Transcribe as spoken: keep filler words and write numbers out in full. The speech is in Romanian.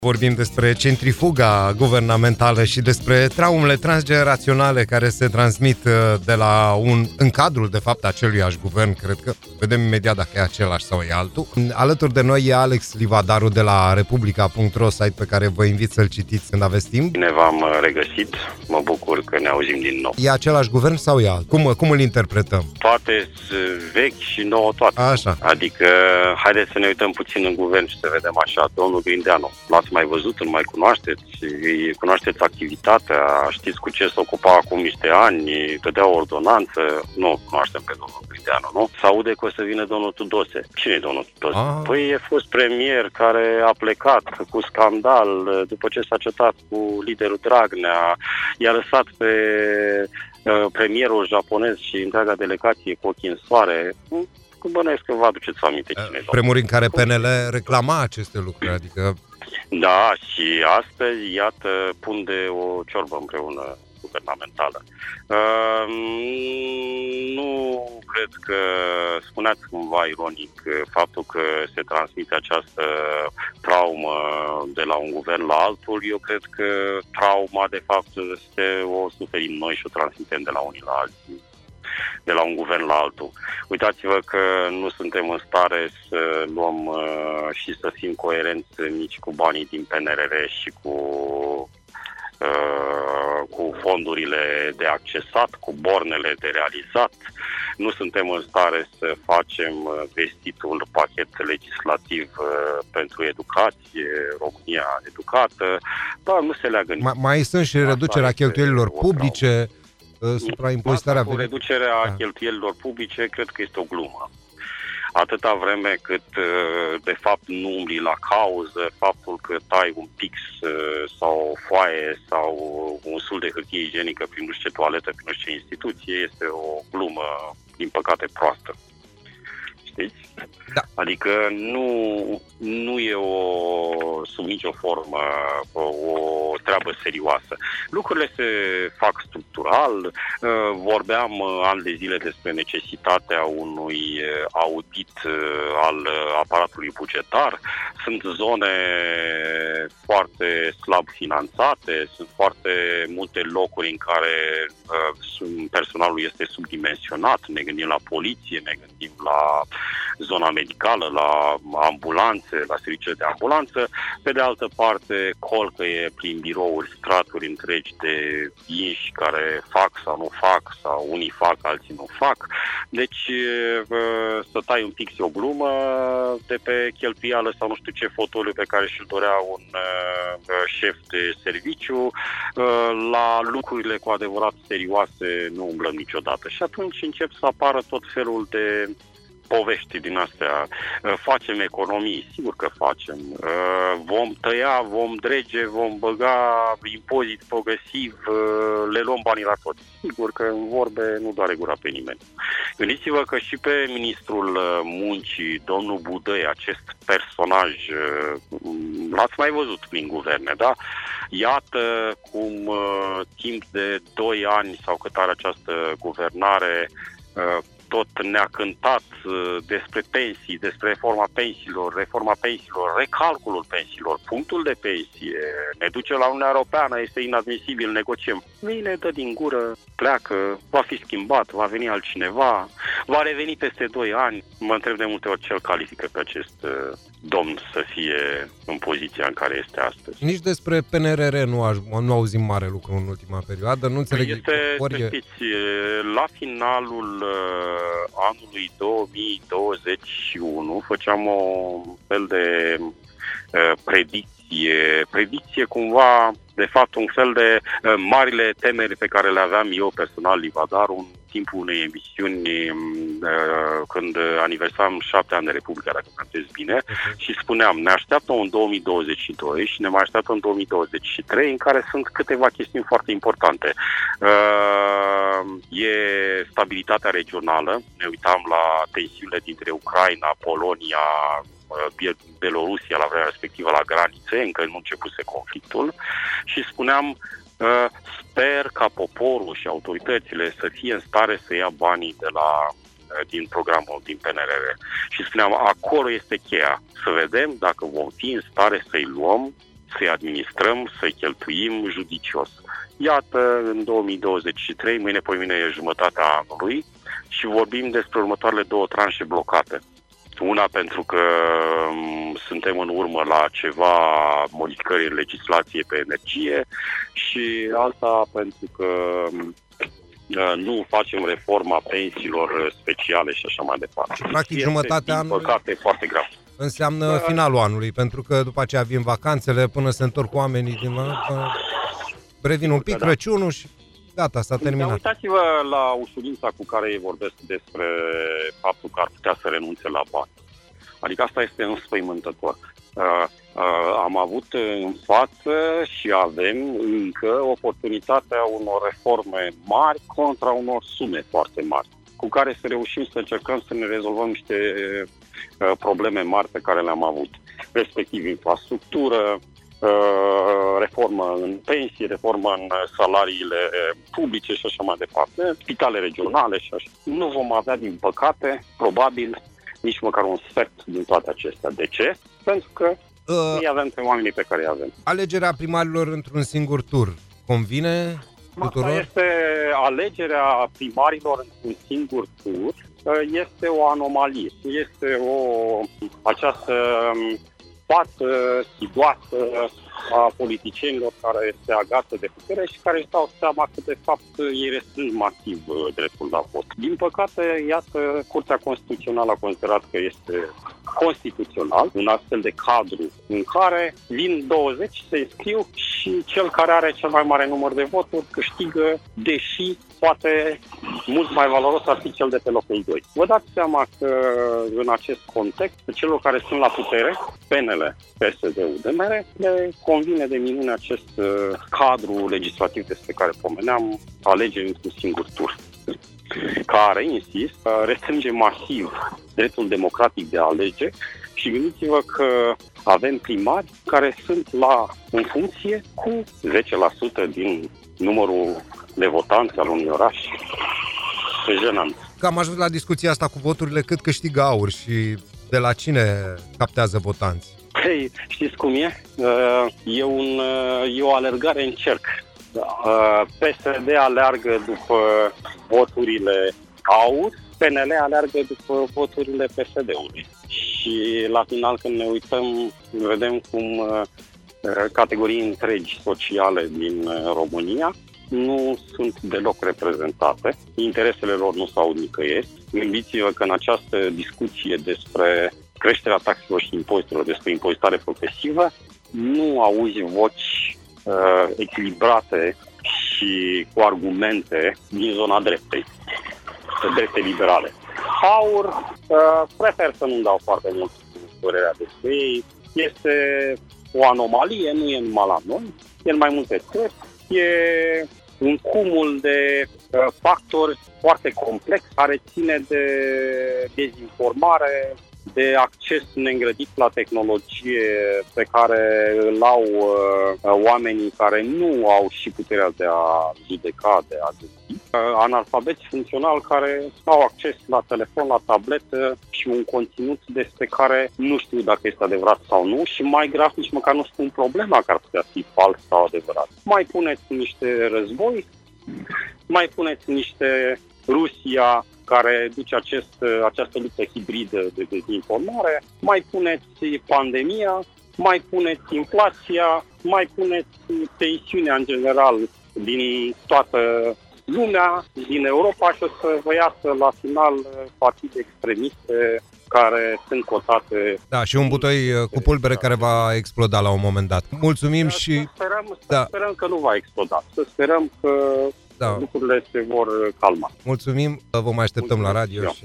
Vorbim despre centrifuga guvernamentală și despre traumele transgeneraționale care se transmit de la un, în cadrul, de fapt, aceluiași guvern. Cred că vedem imediat dacă e același sau e altul. Alături de noi e Alex Livadaru de la Republica punct ro, site pe care vă invit să-l citiți când aveți timp. Bine v-am regăsit, mă bucur că ne auzim din nou. E același guvern sau e alt? Cum, cum îl interpretăm? Toate vechi și nouă toate. Așa. Adică, haideți să ne uităm puțin în guvern și să vedem așa. Domnul Grindeanu, l-ați mai văzut, îl mai cunoașteți, cunoașteți activitatea, știți cu ce se ocupa acum niște ani, dădea o ordonanță, nu cunoaștem pe domnul Grindeanu, nu? Se aude că o să vină domnul Tudose. Cine e domnul Tudose? Ah. Păi e fost premier care a plecat cu scandal după ce s-a cetat cu liderul Dragnea, i-a lăsat pe uh, premierul japonez și întreaga delegație cu ochii în soare. Bănuiesc că vă aduceți aminte cine e. Vremuri în care P N L reclama aceste lucruri, adică... Da, și astăzi, iată, pun de o ciorbă împreună guvernamentală. Uh, nu cred că, spuneați cumva ironic, faptul că se transmite această traumă de la un guvern la altul. Eu cred că trauma, de fapt, este o suferim noi și o transmitem de la unii la alții, de la un guvern la altul. Uitați-vă că nu suntem în stare să luăm uh, și să fim coerenți nici cu banii din P N R R și cu, uh, cu fondurile de accesat, cu bornele de realizat. Nu suntem în stare să facem vestitul pachet legislativ uh, pentru educație, România educată, dar nu se leagă nici. Mai, mai sunt și reducerea cheltuielilor publice, supraimpozitarea cu reducerea da. cheltuielilor publice, cred că este o glumă. Atâta vreme cât, de fapt, nu umbli la cauză, faptul că tai un pix sau o foaie sau un sul de hârtie igienică prin nu știu ce toaletă, prin nu știu ce instituție, este o glumă, din păcate, proastă. Știți? Da. Adică nu, nu e o, sub nicio formă o, o treabă serioasă. Lucrurile se fac structural. Vorbeam ani de zile despre necesitatea unui audit al aparatului bugetar. Sunt zone foarte slab finanțate, sunt foarte multe locuri în care personalul este subdimensionat. Ne gândim la poliție, ne gândim la zona medicală, la ambulanțe, la serviciile de ambulanță. Pe de altă parte, colcăie prin birouri straturi întregi de inși care fac sau nu fac, sau unii fac, alții nu fac. Deci, să tai un pic o glumă de pe cheltuială sau nu știu ce fotoliu pe care și-l dorea un șef de serviciu, la lucrurile cu adevărat serioase nu umblăm niciodată. Și atunci încep să apară tot felul de povești din astea. Facem economii, sigur că facem. Vom tăia, vom drege, vom băga impozit progresiv, le luăm banii la toți. Sigur că în vorbe nu doare gura pe nimeni. Gândiți-vă că și pe ministrul muncii, domnul Budăi, acest personaj, l-ați mai văzut prin guverne, da? Iată cum timp de doi ani sau cât are această guvernare, tot ne-a cântat despre pensii, despre reforma pensiilor, reforma pensiilor, recalculul pensiilor, punctul de pensie, ne duce la Uniunea Europeană, este inadmisibil, negociem. Vine, dă din gură, pleacă, va fi schimbat, va veni altcineva, va reveni peste doi ani. Mă întreb de multe ori ce îl califică pe acest domn să fie în poziția în care este astăzi. Nici despre P N R R nu, aș, nu auzim mare lucru în ultima perioadă, nu înțeleg. Este, să știți, la finalul anului două mii douăzeci și unu făceam o fel de uh, predicție, predicție cumva, de fapt un fel de uh, marile temeri pe care le aveam eu personal, Livadaru, în timpul unei emisiuni uh, când aniversam șapte ani de Republica, dacă mă amintesc bine, uh-huh. și spuneam, ne așteaptă un două mii douăzeci și doi și ne mai așteaptă un două mii douăzeci și trei în care sunt câteva chestiuni foarte importante. Uh, e stabilitatea regională, ne uitam la tensiunile dintre Ucraina, Polonia, Belorusia la vremea respectivă la granițe, încă nu începuse conflictul și spuneam sper ca poporul și autoritățile să fie în stare să ia banii de la, din programul din P N R R. Și spuneam, acolo este cheia, să vedem dacă vom fi în stare să-i luăm să-i administrăm, să-i cheltuim judicios. Iată, în două mii douăzeci și trei, mâine poimine e jumătatea anului și vorbim despre următoarele două tranșe blocate. Una pentru că um, suntem în urmă la ceva modificări în legislație pe energie și alta pentru că um, nu facem reforma pensiilor speciale și așa mai departe. Practic este, jumătatea anului păcate, foarte grav. Înseamnă da. Finalul anului, pentru că după aceea vin vacanțele, până se întorc oamenii din revin un pic da. Crăciunul și gata, s-a terminat. Da, uitați-vă la ușurința cu care ei vorbesc despre faptul că ar putea să renunțe la bani. Adică asta este înspăimântător. Uh, uh, am avut în față și avem încă oportunitatea unor reforme mari contra unor sume foarte mari, cu care să reușim să încercăm să ne rezolvăm niște uh, probleme mari pe care le-am avut, respectiv infrastructură, Uh, reformă în pensii, reformă în salariile publice și așa mai departe, spitale regionale și așa. Nu vom avea, din păcate, probabil, nici măcar un sfert din toate acestea. De ce? Pentru că uh, îi avem pe oamenii pe care îi avem. Alegerea primarilor într-un singur tur convine tuturor? Asta este alegerea primarilor într-un singur tur. Este o anomalie. Este o această față sidoasă a politicienilor care se agață de putere și care își dau seama că, de fapt, ei restrâng masiv dreptul la vot. Din păcate, iată, Curtea Constituțională a considerat că este constituțional un astfel de cadru în care vin douăzeci, se înscriu și cel care are cel mai mare număr de voturi câștigă, deși poate mult mai valoros ar fi cel de pe locul doi. Vă dați seama că în acest context, celor care sunt la putere, P N L, P S D-ul, D M R, le convine de minune acest uh, cadru legislativ despre care pomeneam, alegeri într-un singur tur, care, insist, restrânge masiv dreptul democratic de a alege și gândiți-vă că avem primari care sunt la în funcție cu zece la sută din numărul de votanți al unui oraș. E jenant. Că am ajuns la discuția asta cu voturile, cât câștigă AUR și de la cine captează votanți? Hei, știți cum e? E, un, e o alergare în cerc. P S D aleargă după voturile AUR, P N L aleargă după voturile P S D-ului. Și la final, când ne uităm, vedem cum categorii întregi sociale din România nu sunt deloc reprezentate, interesele lor nu s-au nicăieri. Gândiți-vă că în această discuție despre creșterea taxelor și impozitelor, despre impozitare progresivă, nu auzi voci uh, echilibrate și cu argumente din zona dreptei, drepte liberale. AUR, uh, prefer să nu dau foarte mult părerea despre ei, este o anomalie, nu e numai la noi, e în mai multe țări, e un cumul de uh, factori foarte complex care ține de dezinformare, de acces neîngrădit la tehnologie pe care îl au uh, oamenii care nu au și puterea de a judeca, de a gândi. Uh, analfabeți funcțional care au acces la telefon, la tabletă și un conținut despre care nu știu dacă este adevărat sau nu și mai grav nici măcar nu spun problema că ar putea fi fals sau adevărat. Mai puneți niște război, mai puneți niște Rusia care duce acest, această luptă hibridă de dezinformare, mai puneți pandemia, mai puneți inflația, mai puneți tensiunea în general din toată lumea, din Europa și o să vă iasă la final partide extremiste care sunt cotate. Da, și un butoi cu pulbere care va exploda la un moment dat. Mulțumim să și... Sperăm, să da. sperăm că nu va exploda. Să sperăm că da. lucrurile se vor calma. Mulțumim, vă mai așteptăm Mulțumim. La radio. Și...